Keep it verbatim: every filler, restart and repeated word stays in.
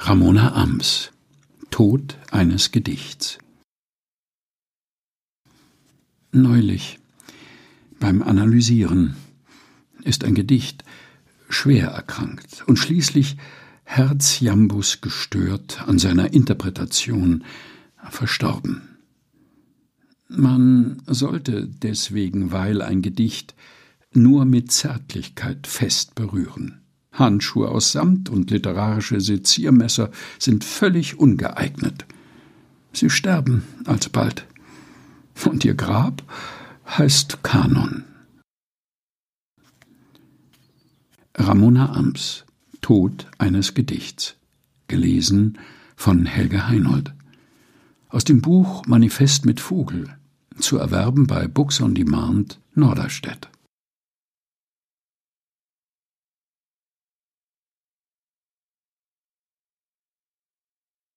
Ramona Amms. Tod eines Gedichts. Neulich, beim Analysieren, ist ein Gedicht schwer erkrankt und schließlich herzjambus gestört an seiner Interpretation verstorben. Man sollte deswegen, weil ein Gedicht nur mit Zärtlichkeit fest berühren. Handschuhe aus Samt und literarische Seziermesser sind völlig ungeeignet. Sie sterben alsbald. Und ihr Grab heißt Kanon. Ramona Amms. Tod eines Gedichts. Gelesen von Helge Heinold. Aus dem Buch Manifest mit Vogel. Zu erwerben bei Books on Demand, Norderstedt.